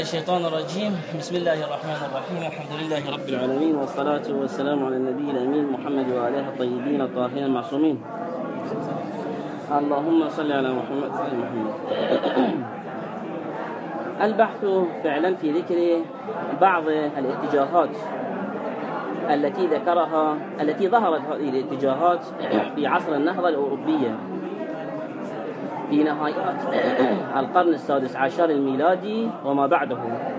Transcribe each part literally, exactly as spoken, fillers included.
الشيطان الرجيم. بسم الله الرحمن الرحيم. الحمد لله رب العالمين، والصلاة والسلام على النبي الأمين محمد وآله الطيبين الطاهرين المعصومين. اللهم صل على محمد وآل محمد. البحث فعلا في ذكر بعض الاتجاهات التي ذكرها التي ظهرت هذه الاتجاهات في عصر النهضة الأوروبية في نهايات القرن السادس عشر الميلادي وما بعده.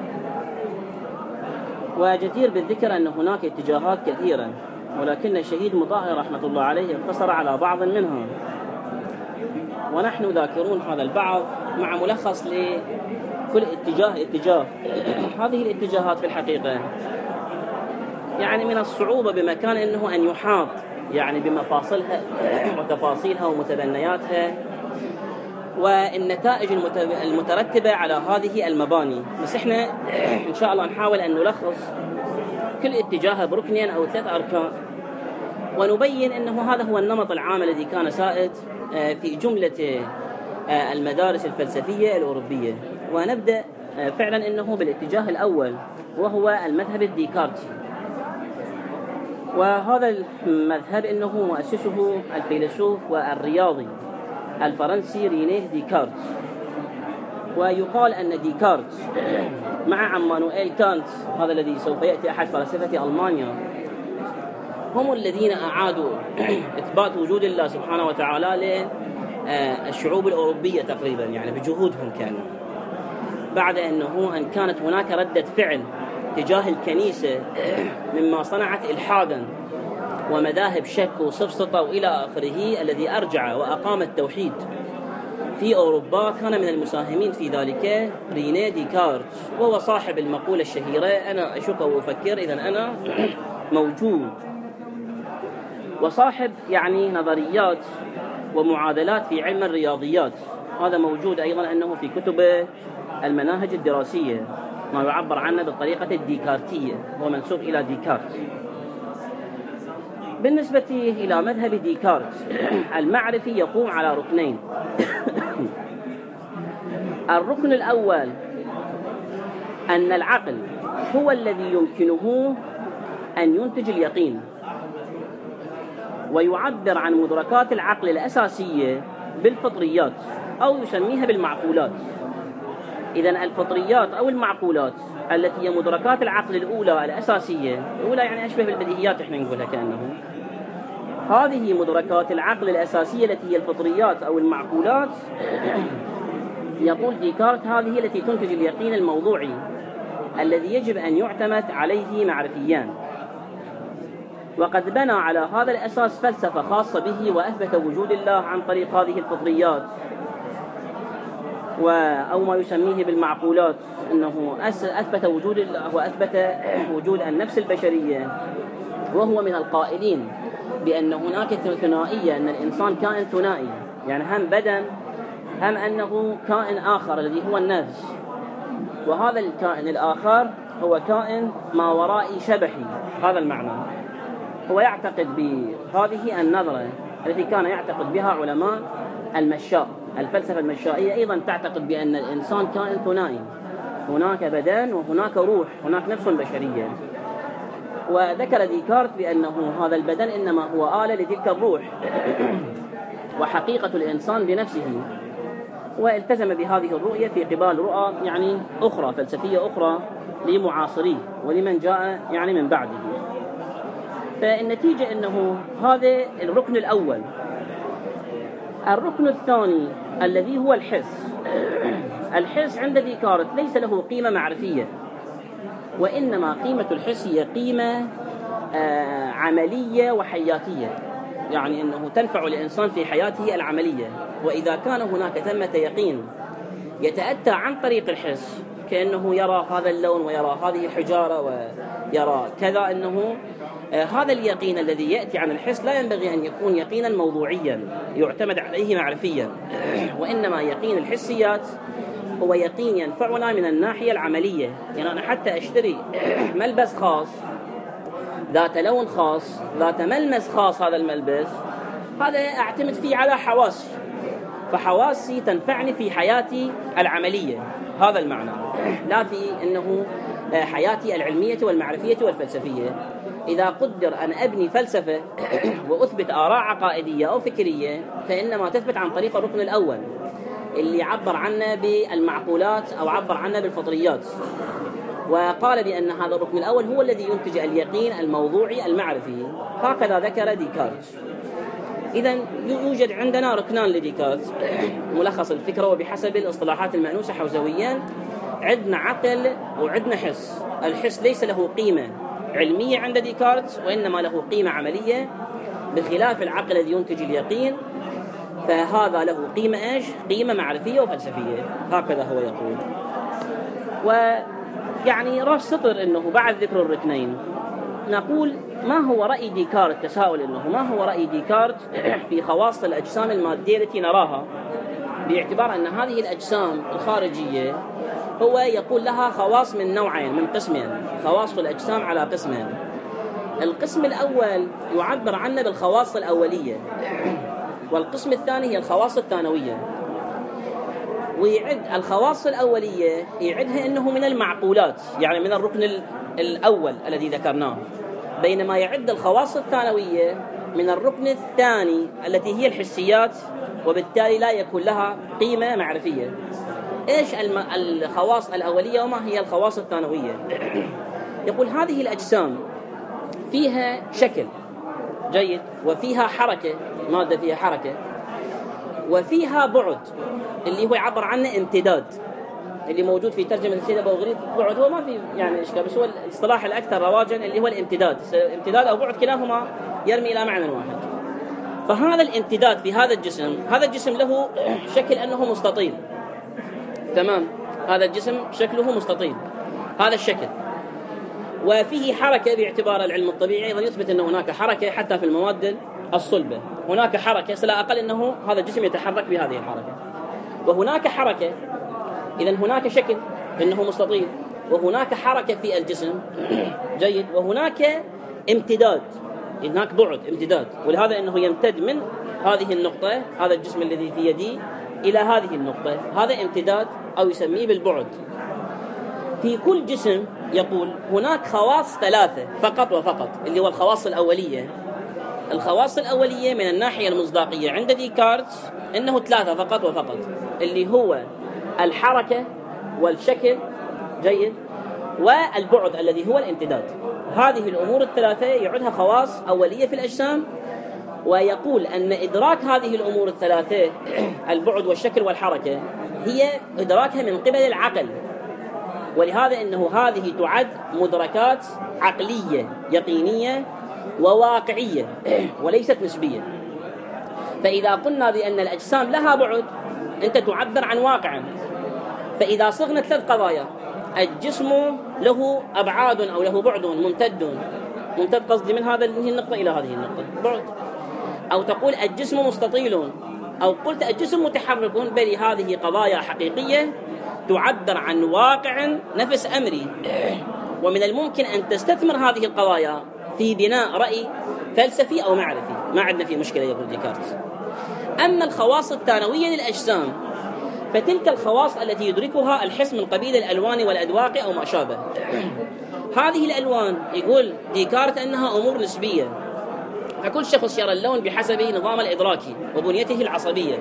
وجدير بالذكر أن هناك اتجاهات كثيرة، ولكن الشهيد مطهر رحمة الله عليه اقتصر على بعض منها، ونحن ذاكرون هذا البعض مع ملخص لكل اتجاه اتجاه. هذه الاتجاهات في الحقيقة يعني من الصعوبة بمكان أنه أن يحاط يعني بمفاصلها وتفاصيلها ومتبنياتها والنتائج المترتبة على هذه المباني. بس احنا ان شاء الله نحاول ان نلخص كل اتجاه بركنين او ثلاث اركان، ونبين انه هذا هو النمط العام الذي كان سائد في جملة المدارس الفلسفية الأوروبية. ونبدأ فعلا انه بالاتجاه الاول، وهو المذهب الديكارتي. وهذا المذهب انه مؤسسه الفيلسوف والرياضي الفرنسي رينيه ديكارت. ويقال أن ديكارت مع عمانوئيل كانت، هذا الذي سوف يأتي أحد فلاسفة ألمانيا، هم الذين أعادوا إثبات وجود الله سبحانه وتعالى للشعوب الأوروبية تقريبا، يعني بجهودهم كانوا، بعد أنه أن كانت هناك ردة فعل تجاه الكنيسة مما صنعت إلحادا ومذاهب شك وسفسطة وإلى آخره، الذي أرجع وأقام التوحيد في أوروبا. كان من المساهمين في ذلك رينيه ديكارت، وهو صاحب المقولة الشهيرة أنا أشك وأفكر إذن أنا موجود، وصاحب يعني نظريات ومعادلات في علم الرياضيات. هذا موجود أيضا أنه في كتب المناهج الدراسية، ما يعبر عنه بالطريقة الديكارتية، هو منسوب إلى ديكارت. بالنسبة إلى مذهب ديكارت المعرفي يقوم على ركنين. الركن الأول أن العقل هو الذي يمكنه أن ينتج اليقين، ويعبر عن مدركات العقل الأساسية بالفطريات أو يسميها بالمعقولات. إذن الفطريات أو المعقولات التي هي مدركات العقل الأولى الأساسية، الأولى يعني أشبه بالبديهيات إحنا نقولها كأنه، هذه مدركات العقل الأساسية التي هي الفطريات أو المعقولات. يقول ديكارت هذه التي تنتج اليقين الموضوعي الذي يجب أن يعتمد عليه معرفيان. وقد بنى على هذا الأساس فلسفة خاصة به، وأثبت وجود الله عن طريق هذه الفطريات أو ما يسميه بالمعقولات، أنه أثبت وجود الله وأثبت وجود النفس البشرية. وهو من القائلين بأن هناك ثنائية، أن الإنسان كائن ثنائي، يعني هم بدن هم أنه كائن آخر الذي هو النفس، وهذا الكائن الآخر هو كائن ما ورائي شبحي. هذا المعنى. هو يعتقد بهذه النظرة التي كان يعتقد بها علماء المشاء، الفلسفة المشائية أيضا تعتقد بأن الإنسان كائن ثنائي، هناك بدن وهناك روح، هناك نفس بشرية. وذكر ديكارت بأنه هذا البدن إنما هو آلة لتلك الروح، وحقيقة الإنسان بنفسه. والتزم بهذه الرؤية في قبال رؤى يعني أخرى فلسفية أخرى لمعاصريه ولمن جاء يعني من بعده. فالنتيجة أنه هذا الركن الأول. الركن الثاني الذي هو الحس. الحس عند ديكارت ليس له قيمة معرفية، وإنما قيمة الحس هي قيمة آه عملية وحياتية، يعني أنه تنفع الإنسان في حياته العملية. وإذا كان هناك ثمة يقين يتأتى عن طريق الحس، كأنه يرى هذا اللون ويرى هذه الحجارة ويرى كذا، أنه آه هذا اليقين الذي يأتي عن الحس لا ينبغي أن يكون يقينا موضوعيا يعتمد عليه معرفيا، وإنما يقين الحسيات هو يقين ينفعنا من الناحية العملية. يعني أنا حتى أشتري ملبس خاص ذات لون خاص ذات ملمس خاص، هذا الملبس هذا أعتمد فيه على حواسي، فحواسي تنفعني في حياتي العملية، هذا المعنى، لا في أنه حياتي العلمية والمعرفية والفلسفية. إذا قدر أن أبني فلسفة وأثبت آراء عقائدية أو فكرية فإنما تثبت عن طريق الركن الأول اللي عبر عنه بالمعقولات أو عبر عنه بالفطريات، وقال بأن هذا الركن الأول هو الذي ينتج اليقين الموضوعي المعرفي، هكذا ذكر ديكارت. إذن يوجد عندنا ركنان لديكارت ملخص الفكرة وبحسب الاصطلاحات المأنوسة حوزويا. عندنا عقل وعندنا حس. الحس ليس له قيمة علمية عند ديكارت وإنما له قيمة عملية، بخلاف العقل الذي ينتج اليقين فهذا له قيمة إيش؟ قيمة معرفية وفلسفية، هكذا هو يقول. ويعني راس سطر أنه بعد ذكر الركنين نقول ما هو رأي ديكارت، تساؤل أنه ما هو رأي ديكارت في خواص الأجسام المادية التي نراها، باعتبار أن هذه الأجسام الخارجية هو يقول لها خواص من نوعين، من قسمين، خواص الأجسام على قسمين. القسم الأول يعبر عنه بالخواص الأولية، والقسم الثاني هي الخواص الثانوية. ويعد الخواص الأولية يعدها أنه من المعقولات، يعني من الركن الأول الذي ذكرناه، بينما يعد الخواص الثانوية من الركن الثاني التي هي الحسيات، وبالتالي لا يكون لها قيمة معرفية. إيش الخواص الأولية وما هي الخواص الثانوية؟ يقول هذه الأجسام فيها شكل جيد، وفيها حركة، مادة فيها حركة، وفيها بعد اللي هو يعبر عنه امتداد، اللي موجود في ترجمة السيد أبو غريب. بعد هو ما في يعني إشكال، بس هو الاصطلاح الأكثر رواجا اللي هو الامتداد. امتداد أو بعد كلاهما يرمي إلى معنى واحد. فهذا الامتداد في هذا الجسم، هذا الجسم له شكل أنه مستطيل، تمام، هذا الجسم شكله مستطيل، هذا الشكل، وفيه حركة باعتبار العلم الطبيعي أيضا يثبت أن هناك حركة حتى في المواد الصلبة، هناك حركة سلا أقل أنه هذا الجسم يتحرك بهذه الحركة، وهناك حركة، إذن هناك شكل أنه مستطيل، وهناك حركة في الجسم جيد، وهناك امتداد، هناك بعد امتداد، ولهذا أنه يمتد من هذه النقطة، هذا الجسم الذي في يدي، إلى هذه النقطة، هذا امتداد أو يسميه بالبعد. في كل جسم يقول هناك خواص ثلاثة فقط وفقط، اللي هو الخواص الأولية. الخواص الأولية من الناحية المصداقية عند ديكارت إنه ثلاثة فقط وفقط، اللي هو الحركة والشكل جيد والبعد الذي هو الامتداد. هذه الأمور الثلاثة يعدها خواص أولية في الأجسام، ويقول أن إدراك هذه الأمور الثلاثة البعد والشكل والحركة هي إدراكها من قبل العقل، ولهذا أنه هذه تعد مدركات عقلية يقينية وواقعية وليست نسبية. فإذا قلنا بأن الأجسام لها بعد أنت تعبر عن واقع. فإذا صغنا ثلاث قضايا، الجسم له أبعاد أو له بعد ممتد، ممتد قصدي من هذه النقطة إلى هذه النقطة بعد، أو تقول الجسم مستطيل، أو قلت الجسم متحرك، بل هذه قضايا حقيقية تعبر عن واقع نفس أمري، ومن الممكن أن تستثمر هذه القضايا في بناء رأي فلسفي أو معرفي، ما عندنا فيه مشكلة يقول ديكارت. أما الخواص الثانوية للأجسام فتلك الخواص التي يدركها الحس من قبيل الألوان والأذواق أو ما شابه. هذه الألوان يقول ديكارت أنها أمور نسبية، فكل شخص يرى اللون بحسب نظام الإدراكي وبنيته العصبية،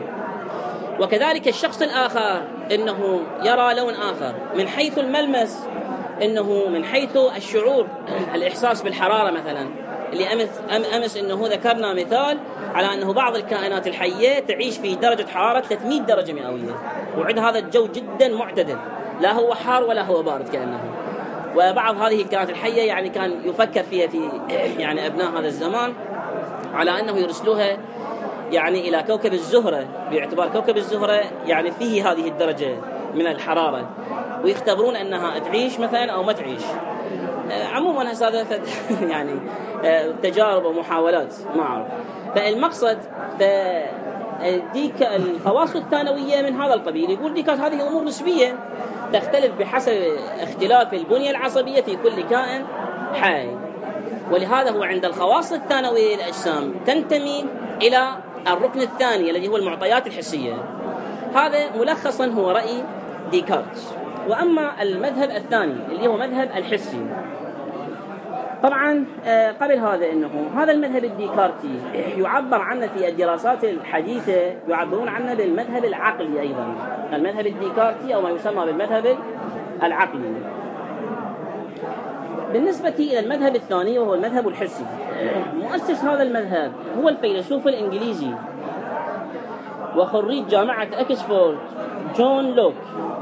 وكذلك الشخص الآخر إنه يرى لون آخر من حيث الملمس، إنه من حيث الشعور، الإحساس بالحرارة مثلا، اللي أمس, أمس إنه ذكرنا مثال على أنه بعض الكائنات الحية تعيش في درجة حرارة ثلاثمئة درجة مئوية، وعند هذا الجو جدا معتدل، لا هو حار ولا هو بارد كأنه. وبعض هذه الكائنات الحية يعني كان يفكر فيها في يعني أبناء هذا الزمان على أنه يرسلوها يعني إلى كوكب الزهرة، باعتبار كوكب الزهرة يعني فيه هذه الدرجة من الحرارة، ويختبرون أنها تعيش مثلا أو ما تعيش. عموما هذا يعني تجارب ومحاولات ما أعرف. فالمقصد فديك الخواص الثانوية من هذا القبيل، يقول ديكارت هذه أمور نسبية تختلف بحسب اختلاف البنية العصبية في كل كائن حي، ولهذا هو عند الخواص الثانوية للأجسام تنتمي إلى الركن الثاني الذي هو المعطيات الحسية. هذا ملخصا هو رأي ديكارت. وأما المذهب الثاني اللي هو مذهب الحسي، طبعا قبل هذا أنه هذا المذهب الديكارتي يعبر عنه في الدراسات الحديثة، يعبرون عنه بالمذهب العقلي أيضا، المذهب الديكارتي أو ما يسمى بالمذهب العقلي. بالنسبة إلى المذهب الثاني وهو المذهب الحسي، مؤسس هذا المذهب هو الفيلسوف الإنجليزي وخريج جامعة أكسفورد جون لوك.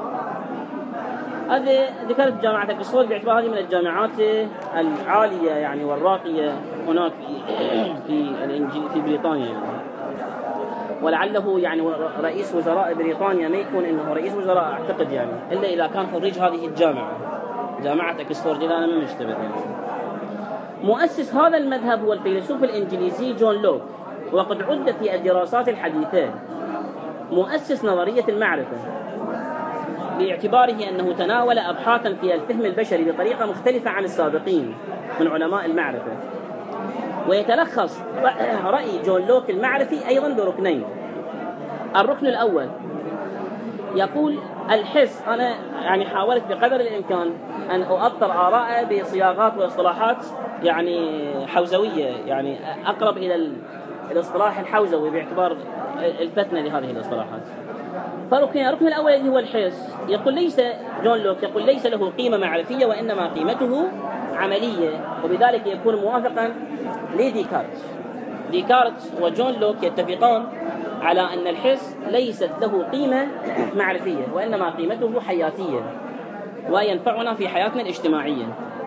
هذه ذكرت جامعة أكسفورد باعتبار هذه من الجامعات العالية يعني والراقية هناك في في بريطانيا يعني. ولعله يعني رئيس وزراء بريطانيا ما يكون انه رئيس وزراء اعتقد يعني الا اذا كان خريج هذه الجامعة، جامعة أكسفورد، اذا انا ما مشتبه يعني. مؤسس هذا المذهب هو الفيلسوف الإنجليزي جون لوك، وقد عد في الدراسات الحديثة مؤسس نظرية المعرفة باعتباره أنه تناول أبحاثا في الفهم البشري بطريقة مختلفة عن السابقين من علماء المعرفة. ويتلخص رأي جون لوك المعرفي أيضا بركنين. الركن الأول يقول الحس، أنا يعني حاولت بقدر الإمكان أن أؤطر آراء بصياغات واصطلاحات يعني حوزوية، يعني أقرب إلى الاصطلاح الحوزوي باعتبار الفتنة لهذه الاصطلاحات. فالركن الركن الأول الذي هو الحس، يقول ليس جون لوك يقول ليس له قيمة معرفية وإنما قيمته عملية، وبذلك يكون موافقا لديكارت. ديكارت وجون لوك يتفقان على أن الحس ليست له قيمة معرفية وإنما قيمته حياتية وينفعنا في حياتنا الاجتماعية.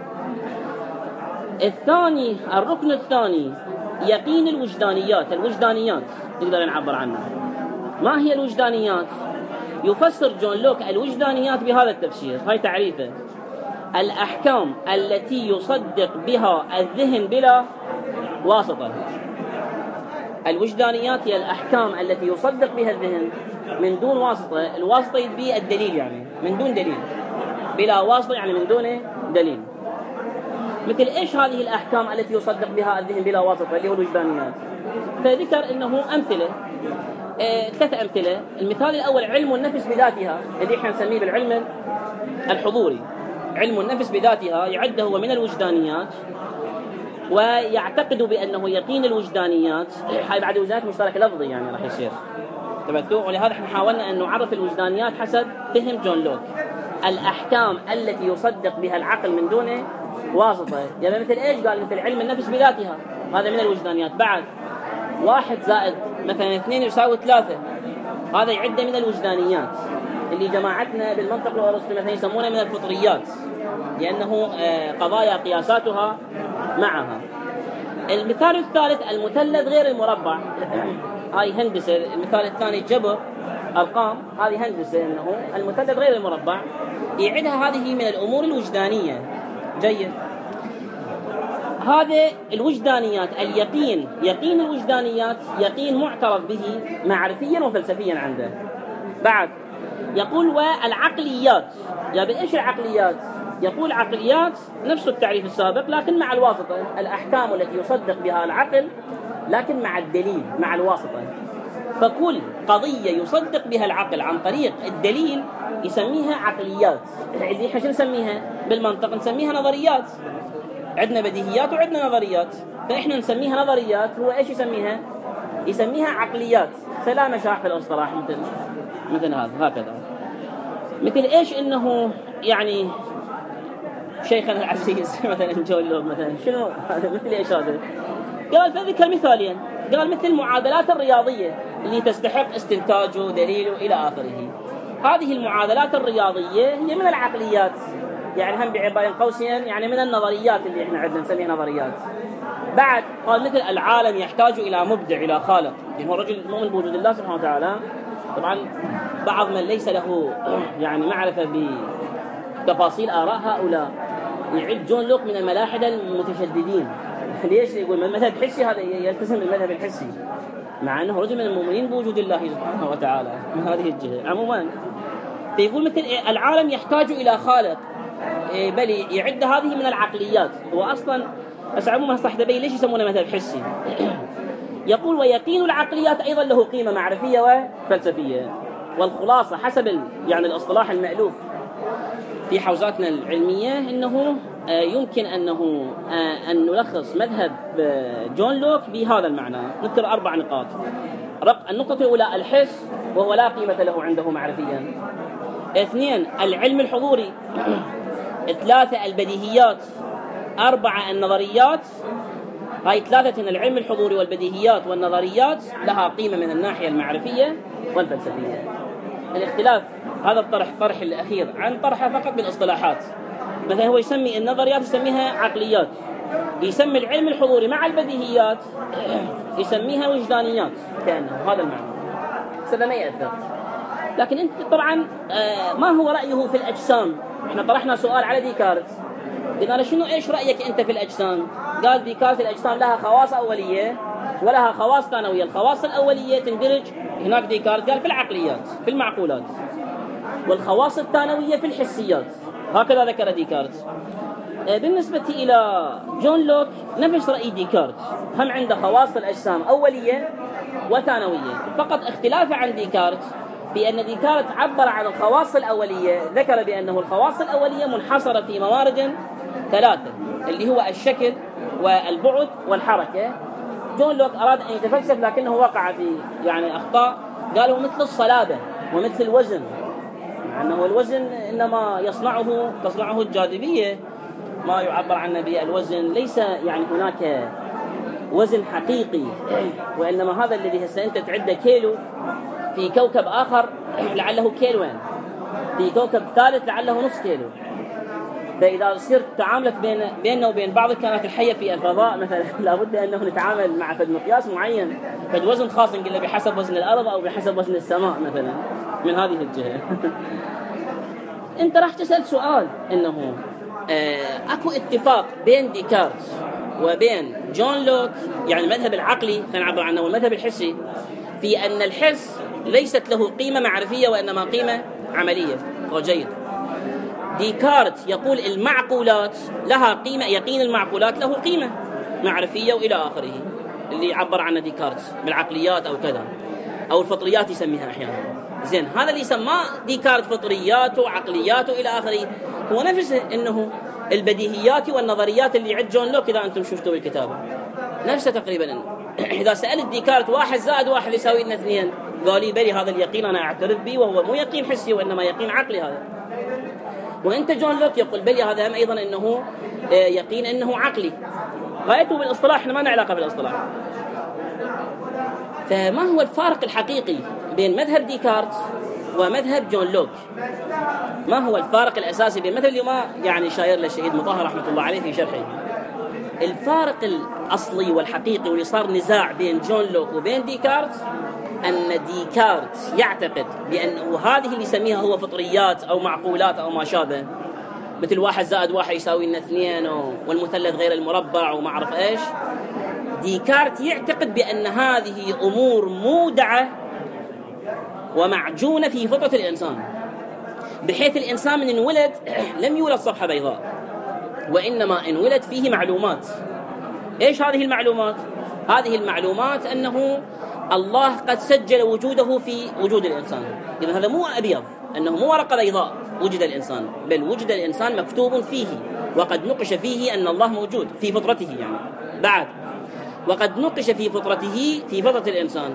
الثاني الركن الثاني يقين الوجدانيات. الوجدانيات نقدر نعبر عنها. ما هي الوجدانيات؟ يفسر جون لوك الوجدانيات بهذا التفسير، هاي تعريفه: الأحكام التي يصدق بها الذهن بلا واسطة. الوجدانيات هي الأحكام التي يصدق بها الذهن من دون واسطة. الواسطة يدبي الدليل، يعني من دون دليل، بلا واسطة يعني من دون دليل. مثل إيش هذه الأحكام التي يصدق بها الذهن بلا واسطة اللي هو الوجدانيات؟ فذكر إنه أمثلة، آه، ثلاث أمثلة. المثال الأول علم النفس بذاتها، اللي احنا نسميه بالعلم الحضوري. علم النفس بذاتها يعد هو من الوجدانيات، ويعتقد بأنه يقين الوجدانيات هاي بعد وجدانيات مشترك لفظي يعني راح يصير تبتو. ولهذا احنا حاولنا أن نعرف الوجدانيات حسب فهم جون لوك: الأحكام التي يصدق بها العقل من دون واسطة. يعني مثل إيش؟ قال مثل علم النفس بذاتها، هذا من الوجدانيات. بعد واحد زائد مثلا اثنين يساوي ثلاثة، هذا يعد من الوجدانيات اللي جماعتنا بالمنطق الأرسطي مثلا يسمونها من الفطريات، لأنه قضايا قياساتها معها. المثال الثالث المثلث غير المربع، هاي هندسة. المثال الثاني جبر أرقام، هذه هندسة. إنه المثلث غير المربع يعدها هذه من الأمور الوجدانية. جيد. هذا الوجدانيات. اليقين، يقين الوجدانيات يقين معترف به معرفيا وفلسفيا عنده. بعد يقول والعقليات. يا بإيش العقليات؟ يقول عقليات نفس التعريف السابق لكن مع الواسطة، الأحكام التي يصدق بها العقل لكن مع الدليل، مع الواسطة. فكل قضية يصدق بها العقل عن طريق الدليل يسميها عقليات. اللي احنا شو نسميها بالمنطق؟ نسميها نظريات. عندنا بديهيات وعندنا نظريات، فإحنا نسميها نظريات. هو إيش يسميها؟ يسميها عقليات. سلام شاح في الاصطلاح مثل مثل هذا هكذا. مثل إيش؟ إنه يعني شيخنا العزيز مثلا جون لوك مثلا شنو مثل إيش هذا؟ قال فذكر مثالين. قال مثل المعادلات الرياضية اللي تستحق استنتاجه ودليله إلى آخره. هذه المعادلات الرياضية هي من العقليات، يعني هم بعبارة قوسين يعني من النظريات اللي احنا عندنا نسميها نظريات. بعد قال مثل العالم يحتاج إلى مبدع، إلى خالق، يعني هو رجل مؤمن بوجود الله سبحانه وتعالى. طبعا بعض من ليس له يعني معرفة بتفاصيل آراء هؤلاء يعد جون لوك من الملاحدة المتشددين. ليش يقول المذهب الحسي؟ هذا يلتزم بالمذهب الحسي مع أنه رجل من المؤمنين بوجود الله سبحانه وتعالى من هذه الجهة. عموما فيقول مثل العالم يحتاج إلى خالق، بل يعد هذه من العقليات. وأصلا بس عموما صح تبين ليش يسمونه مذهب حسي. يقول ويقين العقليات أيضا له قيمة معرفية وفلسفية. والخلاصة حسب يعني الاصطلاح المألوف في حوزاتنا العلمية أنه يمكن أنه أن نلخص مذهب جون لوك بهذا المعنى. نذكر أربع نقاط. النقطة الأولى الحس، وهو لا قيمة له عنده معرفيا. اثنين العلم الحضوري. ثلاثة البديهيات. أربعة النظريات. هاي ثلاثة: العلم الحضوري والبديهيات والنظريات لها قيمة من الناحية المعرفية والفلسفية. الاختلاف هذا الطرح طرح الأخير عن طرحه فقط بالاصطلاحات. مثلا هو يسمي النظريات يسميها عقليات، يسمي العلم الحضوري مع البديهيات يسميها وجدانيات، كأنه هذا المعنى. هذا ما يأثر. لكن أنت طبعا ما هو رأيه في الأجسام؟ احنا طرحنا سؤال على ديكارت، قلنا له شنو ايش رأيك أنت في الأجسام؟ قال ديكارت الأجسام لها خواص أولية ولها خواص ثانوية. الخواص الأولية تندرج هناك ديكارت قال في العقليات في المعقولات، والخواص الثانوية في الحسيات. هكذا ذكر ديكارت. بالنسبة إلى جون لوك نفس رأي ديكارت، هم عنده خواص الأجسام أولية وثانوية، فقط اختلافه عن ديكارت في أن ديكارت عبر عن الخواص الأولية، ذكر بأنه الخواص الأولية منحصرة في موارد ثلاثة اللي هو الشكل والبعد والحركة. جون لوك أراد أن يتفلسف لكنه وقع في يعني أخطاء، قالوا مثل الصلابة ومثل الوزن، مع أنه الوزن إنما يصنعه تصنعه الجاذبية، ما يعبر عنه بالوزن ليس يعني هناك وزن حقيقي، وإنما هذا الذي هسه أنت تعده كيلو في كوكب آخر لعله كيلوين، في كوكب ثالث لعله نصف كيلو. فإذا صرت تعاملت بين بيننا وبين بعض الكائنات الحية في الفضاء مثلا لابد أنه نتعامل مع فد مقياس معين، فد وزن خاص نقول له بحسب وزن الأرض أو بحسب وزن السماء مثلا من هذه الجهة. أنت راح تسأل سؤال إنه أكو اتفاق بين ديكارت وبين جون لوك، يعني المذهب العقلي خلينا نعبر عنه والمذهب الحسي، في أن الحس ليست له قيمة معرفية وإنما قيمة عملية. وجيد. ديكارت يقول المعقولات لها قيمة، يقين المعقولات له قيمة معرفية وإلى آخره، اللي يعبر عنه ديكارت بالعقليات أو كذا، أو الفطريات يسميها أحيانا. زين، هذا اللي سماه ديكارت فطريات وعقليات وإلى آخره هو نفسه إنه البديهيات والنظريات اللي عند جون لوك إذا أنتم شفتوا بالكتابة نفسه تقريبا. إذا سألت ديكارت واحد زائد واحد يساوي لنا اثنين، قال لي بلي هذا اليقين أنا أعترف به وهو مو يقين حسي وإنما يقين عقلي هذا. وأنت جون لوك يقول بلي هذا هم أيضا إنه يقين إنه عقلي. غايته بالاصطلاح، إحنا ما لنا علاقة بالاصطلاح. فما هو الفارق الحقيقي بين مذهب ديكارت ومذهب جون لوك؟ ما هو الفارق الأساسي بين مذهب اللي ما يعني شاير له الشهيد مطهر رحمة الله عليه في شرحه؟ الفارق الأصلي والحقيقي واللي صار نزاع بين جون لوك وبين ديكارت أن ديكارت يعتقد بأنه هذه اللي يسميها هو فطريات أو معقولات أو ما شابه، مثل واحد زائد واحد يساوي لنا اثنين والمثلث غير المربع وما أعرف إيش. ديكارت يعتقد بأن هذه أمور مودعة ومعجونة في فطرة الإنسان، بحيث الإنسان من انولد لم يولد صفحة بيضاء، وإنما انولد فيه معلومات. إيش هذه المعلومات؟ هذه المعلومات أنه الله قد سجل وجوده في وجود الإنسان. إذن هذا مو أبيض، أنه مو ورقة بيضاء وجد الإنسان، بل وجد الإنسان مكتوب فيه، وقد نقش فيه أن الله موجود في فطرته. يعني بعد وقد نقش في فطرته في فطرة الإنسان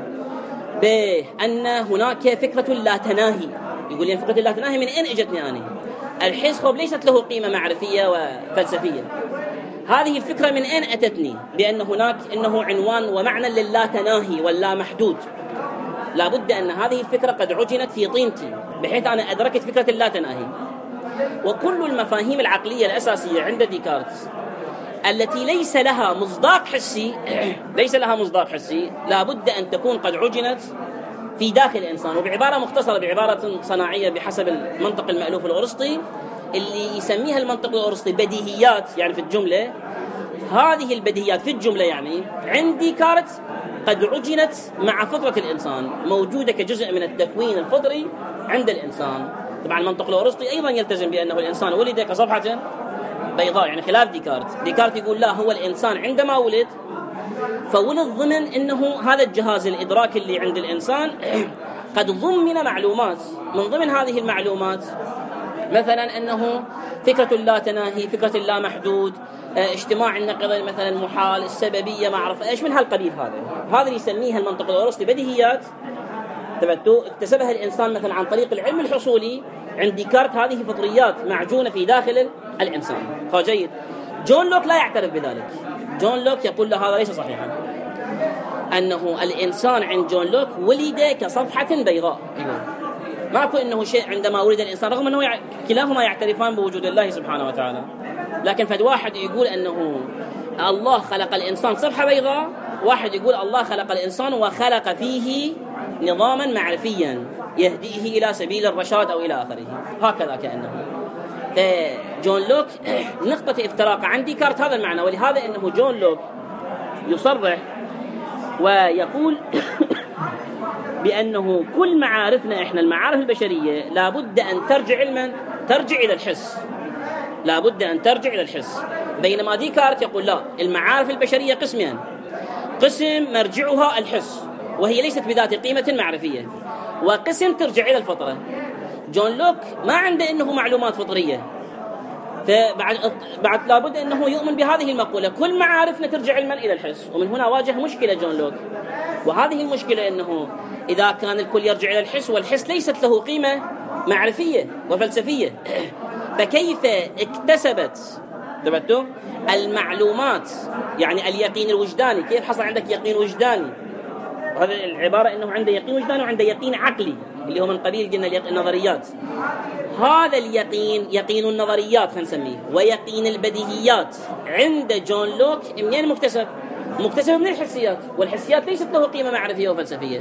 بأن هناك فكرة لا تناهي. يقول لي فكرة لا تناهي من أين إجتني أنا؟ الحس خب ليست له قيمة معرفية وفلسفية. هذه الفكرة من أين أتتني؟ بأن هناك إنه عنوان ومعنى للا تناهي واللا محدود. لابد أن هذه الفكرة قد عجنت في طينتي بحيث أنا أدركت فكرة اللا تناهي. وكل المفاهيم العقلية الأساسية عند ديكارت التي ليس لها مصداق حسي ليس لها مصداق حسي لابد أن تكون قد عجنت في داخل الإنسان. وبعبارة مختصرة، بعبارة صناعية بحسب المنطق المألوف الأرسطي اللي يسميها المنطق الأرسطي بديهيات، يعني في الجملة هذه البديهيات في الجملة يعني عند ديكارت قد عجنت مع فطرة الإنسان، موجودة كجزء من التكوين الفطري عند الإنسان. طبعا المنطق الأرسطي أيضا يلتزم بأنه الإنسان ولد كصفحة بيضاء، يعني خلاف ديكارت. ديكارت يقول لا، هو الإنسان عندما ولد فولد ضمن أنه هذا الجهاز الإدراكي اللي عند الإنسان قد ضمن معلومات، من ضمن هذه المعلومات مثلا أنه فكرة اللا تناهي، فكرة اللا محدود، اجتماع النقيضين مثلا المحال، السببية، ما أعرف إيش من هالقبيل. هذا هذا اللي يسميها المنطق الأرسطي بديهيات تبتو اكتسبها الإنسان مثلا عن طريق العلم الحصولي عند ديكارت. هذه فطريات معجونة في داخل الإنسان. فجيد، جون لوك لا يعترف بذلك. جون لوك يقول له هذا ليس صحيحا، أنه الإنسان عند جون لوك ولد كصفحة بيضاء. ماكو أنه شيء عندما ولد الإنسان، رغم أنه يع... كلاهما يعترفان بوجود الله سبحانه وتعالى، لكن فد واحد يقول أنه الله خلق الإنسان صفحة بيضاء، واحد يقول الله خلق الإنسان وخلق فيه نظاما معرفيا يهديه إلى سبيل الرشاد أو إلى آخره. هكذا كأنه جون لوك نقطة افتراق عن ديكارت هذا المعنى. ولهذا أنه جون لوك يصرح ويقول بأنه كل معارفنا إحنا المعارف البشرية لابد أن ترجع علما ترجع إلى الحس، لابد أن ترجع إلى الحس. بينما ديكارت يقول لا، المعارف البشرية قسمين، قسم مرجعها الحس وهي ليست بذات قيمة معرفية، وقسم ترجع إلى الفطرة. جون لوك ما عنده أنه معلومات فطرية، فبعد بعد لابد أنه يؤمن بهذه المقولة، كل معارفنا ترجع علما إلى الحس. ومن هنا واجه مشكلة جون لوك، وهذه المشكلة أنه إذا كان الكل يرجع إلى الحس والحس ليست له قيمة معرفية وفلسفية، فكيف اكتسبت تبتو المعلومات، يعني اليقين الوجداني؟ كيف حصل عندك يقين وجداني؟ هذا العبارة أنه عنده يقين وجداني وعنده يقين عقلي اللي هو من قبيل قلنا النظريات. هذا اليقين يقين النظريات خلينا نسميه ويقين البديهيات عند جون لوك منين مكتسب؟ مكتسب من الحسيات، والحسيات ليست له قيمة معرفية وفلسفية.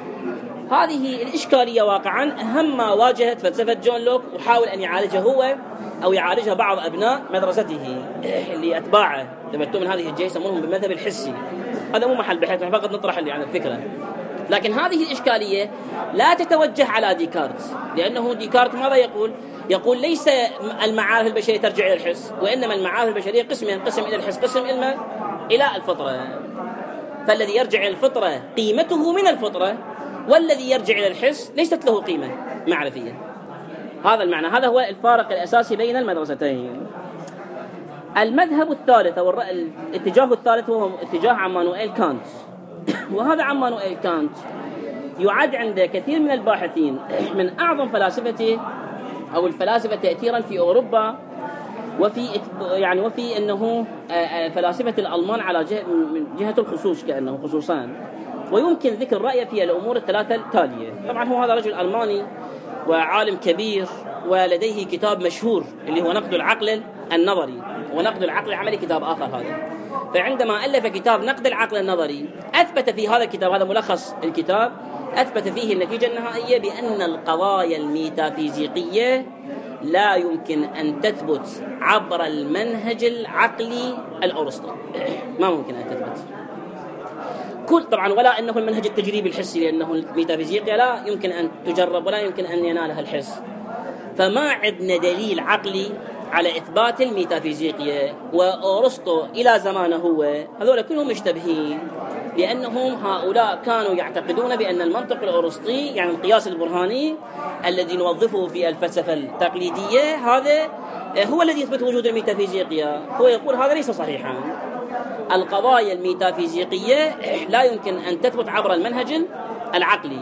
هذه الإشكالية واقعا أهم ما واجهت فلسفة جون لوك، وحاول أن يعالجها هو أو يعالجها بعض أبناء مدرسته اللي أتباعه تبتو من هذه الجهة يسمونهم بالمذهب الحسي. هذا مو محل بحث، فقط نطرح اللي عن الفكرة. لكن هذه الإشكالية لا تتوجه على ديكارت، لأنه ديكارت ماذا يقول؟ يقول ليس المعارف البشرية ترجع إلى الحس، وإنما المعارف البشرية قسمين، قسم إلى الحس، قسم إلى إلى الفطرة. فالذي يرجع إلى الفطرة قيمته من الفطرة، والذي يرجع إلى الحس ليست له قيمة معرفية. هذا المعنى، هذا هو الفارق الأساسي بين المدرستين. المذهب الثالث أو الاتجاه الثالث هو اتجاه عمانوئيل كانت. وهذا عمانوئيل كانت يعد عند كثير من الباحثين من أعظم فلاسفته أو الفلاسفة تأثيرا في أوروبا، وفي يعني وفي أنه فلاسفة الألمان على جهة من جهة الخصوص كأنه خصوصا. ويمكن ذكر رأيه في الأمور الثلاثة التالية. طبعا هو هذا رجل ألماني وعالم كبير، ولديه كتاب مشهور اللي هو نقد العقل النظري، ونقد العقل العملي كتاب آخر هذا. فعندما ألف كتاب نقد العقل النظري أثبت في هذا الكتاب، هذا ملخص الكتاب، أثبت فيه النتيجة النهائية بأن القضايا الميتافيزيقية لا يمكن أن تثبت عبر المنهج العقلي الأرسطي، ما ممكن أن تثبت كل طبعا، ولا أنه المنهج التجريبي الحسي، لأنه الميتافيزيقيا لا يمكن أن تجرب ولا يمكن أن ينالها الحس. فما عندنا دليل عقلي على إثبات الميتافيزيقيا. وأرسطو إلى زمانه هو هذول كلهم مشتبهين، لأنهم هؤلاء كانوا يعتقدون بأن المنطق الأرسطي يعني القياس البرهاني الذي نوظفه في الفلسفة التقليدية هذا هو الذي يثبت وجود الميتافيزيقيا. هو يقول هذا ليس صحيحا، القضايا الميتافيزيقية لا يمكن أن تثبت عبر المنهج العقلي.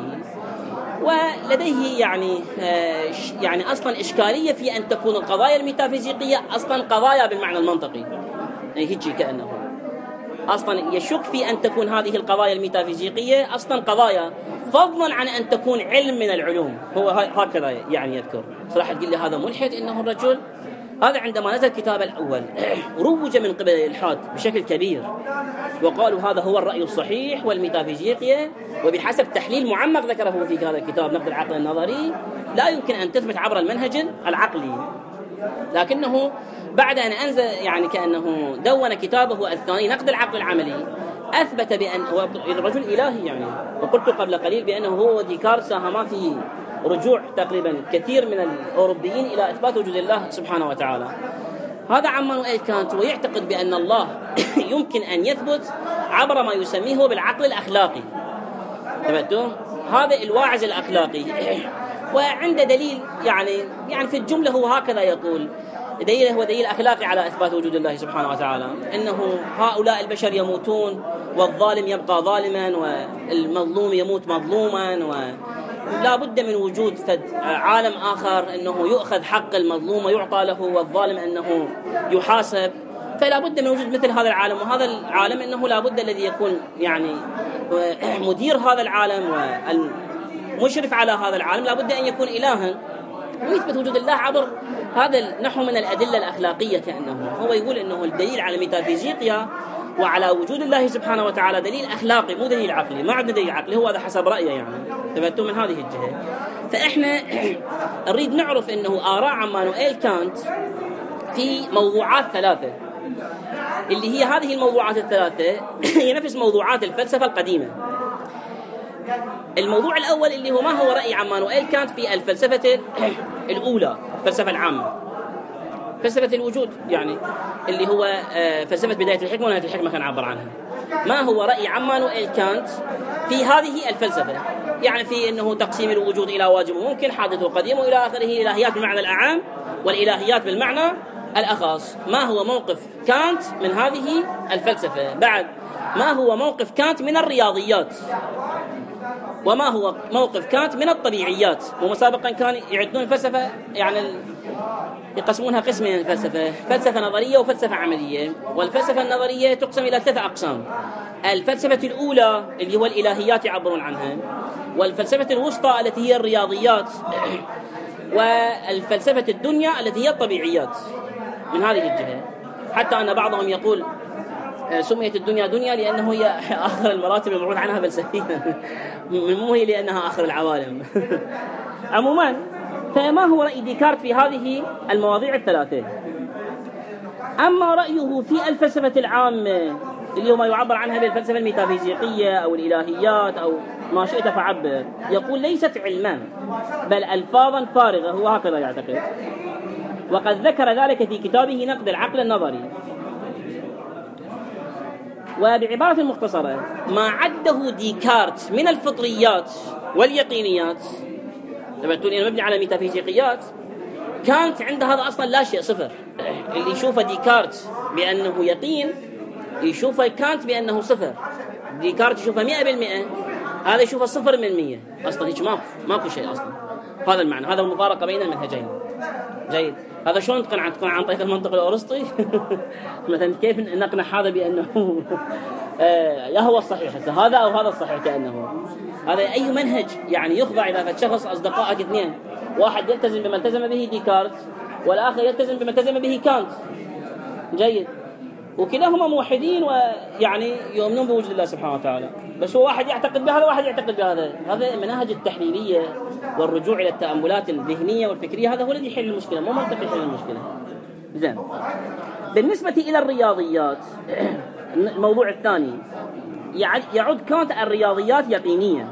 ولديه يعني يعني أصلا إشكالية في أن تكون القضايا الميتافيزيقية أصلا قضايا بالمعنى المنطقي، يعني هيك كأنه أصلا يشك في أن تكون هذه القضايا الميتافيزيقية أصلا قضايا، فضلا عن أن تكون علم من العلوم. هو هكذا يعني يذكر صراحة. تقول لي هذا ملحد إنه الرجل هذا عندما نزل الكتاب الأول روج من قبل الإلحاد بشكل كبير، وقالوا هذا هو الرأي الصحيح والميتافيزيقيا، وبحسب تحليل معمق ذكره في هذا الكتاب نقد العقل النظري لا يمكن أن تثبت عبر المنهج العقلي. لكنه بعد أن أنزل يعني كأنه دون كتابه الثاني نقد العقل العملي أثبت بأن هو الرجل إلهي يعني. وقلت قبل قليل بأنه هو ديكارت ساهما في رجوع تقريبا كثير من الأوروبيين إلى إثبات وجود الله سبحانه وتعالى. هذا عمانوئيل كانت ويعتقد بأن الله يمكن أن يثبت عبر ما يسميه بالعقل الأخلاقي. هذا الواعظ الأخلاقي وعنده دليل يعني يعني في الجملة هو هكذا يقول، دليله هو دليل أخلاقي على إثبات وجود الله سبحانه وتعالى، إنه هؤلاء البشر يموتون والظالم يبقى ظالما والمظلوم يموت مظلوما، ولا بد من وجود عالم آخر إنه يؤخذ حق المظلوم ويعطى له، والظالم إنه يحاسب. فلا بد من وجود مثل هذا العالم، وهذا العالم إنه لا بد الذي يكون يعني مدير هذا العالم والمشرف على هذا العالم لا بد أن يكون إلها، ويثبت وجود الله عبر هذا النحو من الأدلة الأخلاقية. كأنه هو يقول إنه الدليل على ميتافيزيقيا وعلى وجود الله سبحانه وتعالى دليل أخلاقي مو دليل عقلي، ما عندنا دليل عقلي، هو هذا حسب رأيه يعني. تبتم من هذه الجهة. فإحنا نريد نعرف إنه آراء عمانوئيل كانت في موضوعات ثلاثة، اللي هي هذه الموضوعات الثلاثة هي نفس موضوعات الفلسفة القديمة. الموضوع الأول اللي هو ما هو رأي عمانوئيل كانت في الفلسفة الأولى، الفلسفة العامة، فلسفة الوجود يعني، اللي هو فلسفة بداية الحكمة ونهاية الحكمة كان عبر عنها. ما هو رأي عمانوئيل كانت في هذه الفلسفة؟ يعني في أنه تقسيم الوجود إلى واجب وممكن، حادث وقديم، وإلى آخره، الإلهيات بالمعنى الأعام والإلهيات بالمعنى الأخص. ما هو موقف كانت من هذه الفلسفة؟ بعد ما هو موقف كانت من الرياضيات؟ وما هو موقف كانت من الطبيعيات؟ ومسابقا كان يعدون الفلسفة يعني يقسمونها قسمين الفلسفة، فلسفة نظرية وفلسفة عملية. والفلسفة النظرية تقسم إلى ثلاثة أقسام: الفلسفة الأولى اللي هو الإلهيات يعبرون عنها، والفلسفة الوسطى التي هي الرياضيات، والفلسفة الدنيا التي هي الطبيعيات. من هذه الجهة حتى أن بعضهم يقول سميت الدنيا دنيا لأنه هي آخر المراتب المعروض عنها فلسفيا، مو هي لأنها آخر العوالم. عموما فما هو رأي ديكارت في هذه المواضيع الثلاثة؟ أما رأيه في الفلسفة العامة اللي هو ما يعبر عنها بالفلسفة الميتافيزيقية أو الإلهيات أو ما شئت فعبر، يقول ليست علما بل ألفاظا فارغة، هو هكذا يعتقد. وقد ذكر ذلك في كتابه نقد العقل النظري. وبعبارة مختصرة، ما عده ديكارت من الفطريات واليقينيات تبعتوني مبني على ميتافيزيقيات، كانت عند هذا أصلا لا شيء، صفر. اللي يشوفه ديكارت بأنه يقين يشوفه كانت بأنه صفر. ديكارت يشوفه مئة بالمئة، هذا يشوفه صفر من مية، أصلا هيك ماكو ماكو شيء أصلا. هذا المعنى، هذا المفارقة بين المنهجين. جيد. هذا شلون تقنع تقنع عن طريق المنطق الأرسطي؟ مثلا كيف نقنع هذا بأنه يا هو الصحيح هذا أو هذا الصحيح؟ كأنه هذا أي منهج يعني يخضع إذا شخص أصدقائك اثنين، واحد يلتزم بما التزم به ديكارت والآخر يلتزم بما التزم به كانت. جيد. وكلاهما موحدين ويعني يؤمنون بوجود الله سبحانه وتعالى، بس هو واحد يعتقد بهذا وواحد يعتقد بهذا. هذا مناهج التحليلية والرجوع إلى التأملات الذهنية والفكرية، هذا هو الذي يحل المشكلة، مو منطق يحل المشكلة. زين. بالنسبة إلى الرياضيات، الموضوع الثاني، يعد كانت الرياضيات يقينية.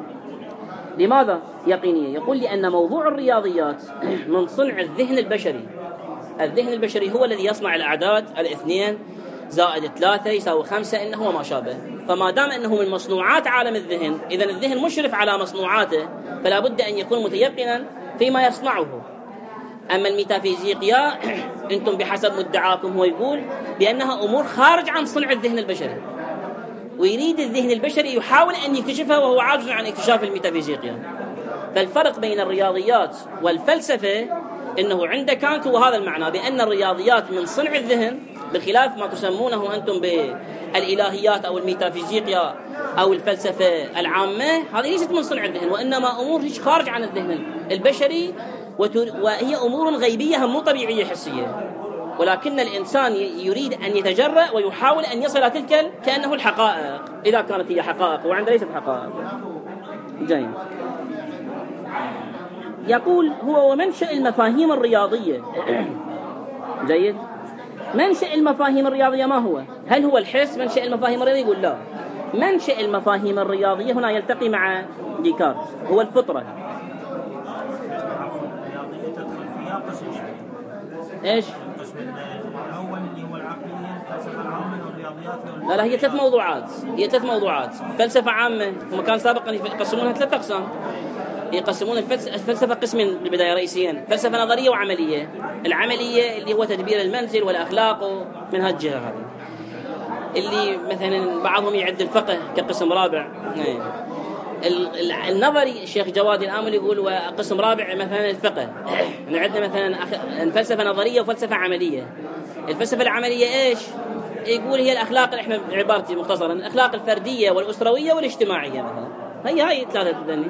لماذا يقينية؟ يقول لأن موضوع الرياضيات من صنع الذهن البشري. الذهن البشري هو الذي يصنع الأعداد، الاثنين زائد ثلاثة يساوي خمسة، إنه وما شابه. فما دام أنه من مصنوعات عالم الذهن، إذا الذهن مشرف على مصنوعاته، فلا بد أن يكون متيقنا فيما يصنعه. أما الميتافيزيقيا أنتم بحسب مدعاكم هو يقول بأنها أمور خارج عن صنع الذهن البشري، ويريد الذهن البشري يحاول أن يكتشفها وهو عاجز عن اكتشاف الميتافيزيقيا. فالفرق بين الرياضيات والفلسفة إنه عند كانت هو هذا المعنى، بأن الرياضيات من صنع الذهن، بخلاف ما تسمونه أنتم بالإلهيات أو الميتافيزيقيا أو الفلسفة العامة، هذه ليست من صنع الذهن، وإنما أمور هيك خارج عن الذهن البشري، وهي أمور غيبية مو طبيعية حسية، ولكن الإنسان يريد أن يتجرأ ويحاول أن يصل تلك كأنه الحقائق، إذا كانت هي حقائق، وعند ليست حقائق. جيد. يقول هو ومنشأ المفاهيم الرياضية. جيد. منشأ المفاهيم الرياضية ما هو؟ هل هو الحس منشأ المفاهيم الرياضية؟ يقول لا. منشأ المفاهيم الرياضية هنا يلتقي مع ديكارت، هو الفطرة. ايش؟ الأول اللي هو العقلية، الفلسفة العامة والرياضيات. لا لا، هي ثلاث موضوعات، هي ثلاث موضوعات. فلسفة عامة هم كان سابقا يقسمونها ثلاث أقسام. يقسمون الفلسفة قسمين بالبداية رئيسيا: فلسفة نظرية وعملية. العملية اللي هو تدبير المنزل والأخلاق من هالجهة هذه، اللي مثلا بعضهم يعد الفقه كقسم رابع. النظري الشيخ جواد الآمل يقول وقسم رابع مثلا الفقه. عندنا مثلا فلسفة نظرية وفلسفة عملية. الفلسفة العملية ايش؟ يقول هي الأخلاق، احنا بعبارتي مختصرا الأخلاق الفردية والأسروية والاجتماعية مثلا. هي هاي ثلاثة ذني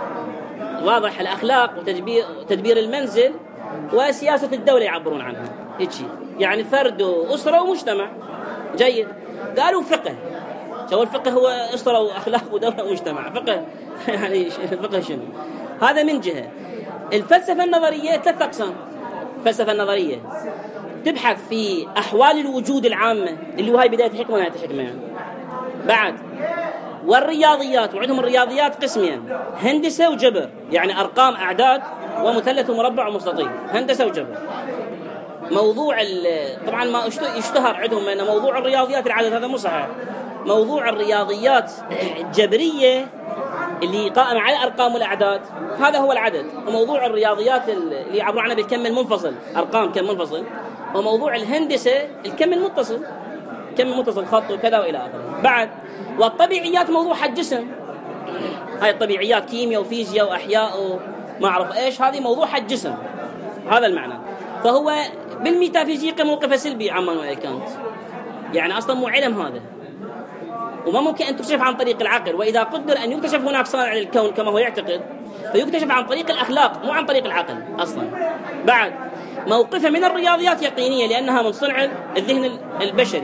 واضح: الأخلاق وتدبير تدبير المنزل وسياسة الدولة يعبرون عنها هيك شيء، يعني فرد وأسرة ومجتمع. جيد. قالوا فقه. شو الفقه؟ هو أسرة وأخلاق ودولة ومجتمع. فقه يعني فقه شنو؟ هذا من جهة. الفلسفة النظرية ثلاث أقسام. الفلسفة النظرية تبحث في أحوال الوجود العامة، اللي هو هاي بداية الحكمة ونهاية الحكمة يعني. بعد والرياضيات، وعندهم الرياضيات قسمين: هندسة وجبر، يعني أرقام أعداد ومثلث ومربع ومستطيل. هندسة وجبر. موضوع طبعا ما يشتهر عندهم أن موضوع الرياضيات العدد، هذا مو صحيح. موضوع الرياضيات الجبرية اللي قائمة على الأرقام والأعداد، هذا هو العدد. وموضوع الرياضيات اللي يعبرون عنها بالكم المنفصل، أرقام كم منفصل. وموضوع الهندسة الكم المتصل، كم المتصل خط وكذا وإلى آخره. بعد والطبيعيات موضوع حق جسم، هاي الطبيعيات كيمياء وفيزياء وأحياء وما أعرف إيش، هذه موضوع حق جسم. هذا المعنى. فهو بالميتافيزيقا موقفه سلبي عمان وإلى كانت، يعني أصلا مو علم هذا، وما ممكن أن تكتشف عن طريق العقل. وإذا قدر أن يكتشف هناك صانع للكون كما هو يعتقد، فيكتشف عن طريق الأخلاق مو عن طريق العقل أصلا. بعد موقفه من الرياضيات يقينية، لأنها من صنع الذهن البشري،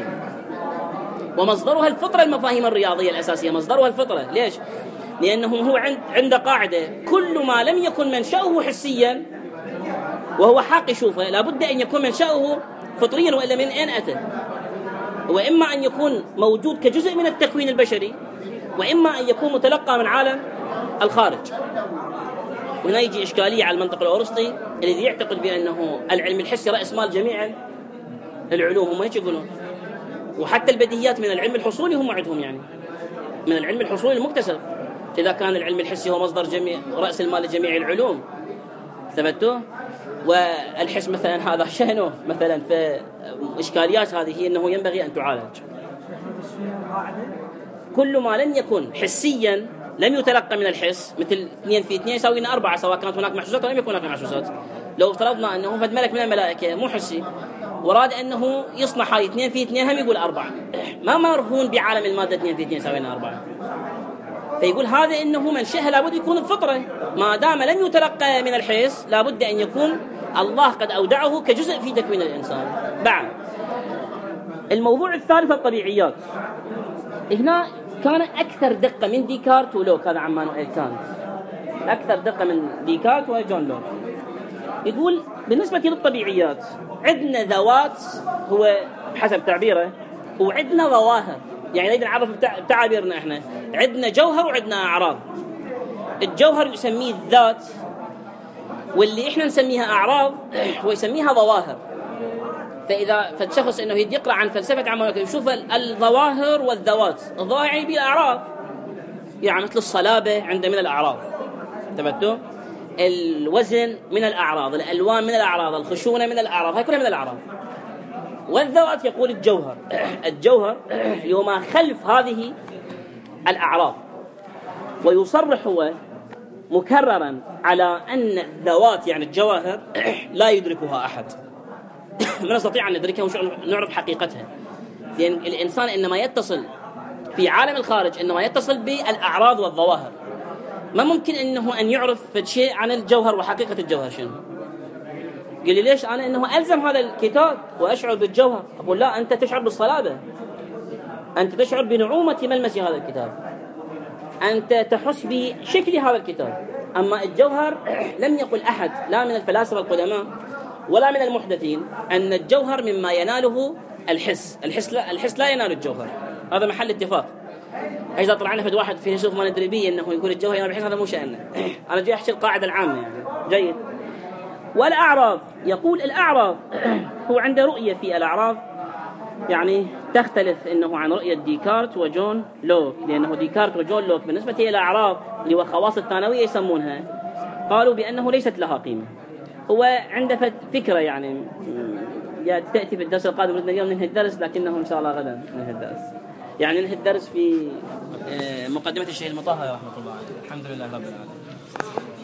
ومصدرها الفطرة. المفاهيم الرياضية الأساسية مصدرها الفطرة. ليش؟ لأنه هو عند عند قاعدة: كل ما لم يكن منشأه حسيا وهو حق يشوفه لابد أن يكون منشأه فطريا، وإلا من أين أتى؟ وإما أن يكون موجود كجزء من التكوين البشري، وإما أن يكون متلقى من عالم الخارج. هنا يجي إشكالية على المنطق الأرسطي الذي يعتقد بأنه العلم الحسي رأس مال جميع العلوم، هم هيك يقولون. وحتى البديهيات من العلم الحصولي هم عندهم، يعني من العلم الحصولي المكتسب. إذا كان العلم الحسي هو مصدر جميع رأس المال لجميع العلوم ثبتوه. والحس مثلا هذا شأنه مثلا في إشكاليات هذه هي أنه ينبغي أن تعالج. كل ما لم يكن حسيا لم يتلقى من الحس، مثل اثنين في اثنين يساوي لنا أربعة، سواء كانت هناك محسوسات أو لم يكن هناك محسوسات. لو افترضنا أنه فد ملك من الملائكة مو حسي وراد أنه يصنع هاي اثنين في اثنين هم يقول أربعة، ما مرهون بعالم المادة اثنين في اثنين يساوي لنا أربعة. فيقول هذا إنه منشأها لابد يكون الفطرة، ما دام لم يتلقى من الحس لابد أن يكون الله قد أودعه كجزء في تكوين الإنسان. بعد الموضوع الثالث الطبيعيات. هنا كان أكثر دقة من ديكارت ولوك، هذا عمان وإلكانت، أكثر دقة من ديكارت وجون لوك. يقول بالنسبة للطبيعيات عندنا ذوات هو حسب تعبيره، وعندنا ظواهر، يعني نريد نعرف بتعابيرنا احنا. عندنا جوهر وعندنا أعراض. الجوهر يسميه الذات، واللي احنا نسميها أعراض هو يسميها ظواهر. فإذا فالشخص إنه يقرأ عن فلسفة عمان يشوف الظواهر والذوات. الظواهر يعني بالأعراض، يعني مثل الصلابة عنده من الأعراض، تبتو الوزن من الأعراض، الألوان من الأعراض، الخشونة من الأعراض، هاي كلها من الأعراض. والذوات يقول الجوهر. الجوهر اللي هو ما خلف هذه الأعراض. ويصرح هو مكررا على أن الذوات يعني الجواهر لا يدركها أحد، ما نستطيع أن ندركها ونعرف حقيقتها، لأن الإنسان إنما يتصل في عالم الخارج إنما يتصل بالأعراض والظواهر. ما ممكن إنه أن يعرف شيء عن الجوهر وحقيقة الجوهر شنو. قال لي ليش أنا إنه ألزم هذا الكتاب وأشعر بالجوهر؟ أقول لا، أنت تشعر بالصلابة، أنت تشعر بنعومة ملمس هذا الكتاب، أنت تحس بشكل هذا الكتاب. أما الجوهر لم يقل أحد لا من الفلاسفة القدماء ولا من المحدثين أن الجوهر مما يناله الحس. الحس لا, الحس لا ينال الجوهر، هذا محل اتفاق. إذا طلعنا في واحد في نشوف ما ندري بيه أنه يقول الجوهر ينال الحس، هذا مو شأننا. أنا جاي أحكي القاعدة العامة يعني. جيد. والأعراض، يقول الأعراض هو عنده رؤية في الأعراض يعني تختلف إنه عن رؤية ديكارت وجون لوك، لأنه ديكارت وجون لوك بالنسبة إلى الأعراض اللي هو خواص الثانوية يسمونها، قالوا بأنه ليست لها قيمة. هو عنده فكرة يعني تأتي في الدرس القادم، بدنا اليوم ننهي الدرس لكنه إن شاء الله غدا ننهي الدرس، يعني ننهي الدرس في مقدمة الشيخ المطهر رحمة الله عليه. الحمد لله رب العالمين.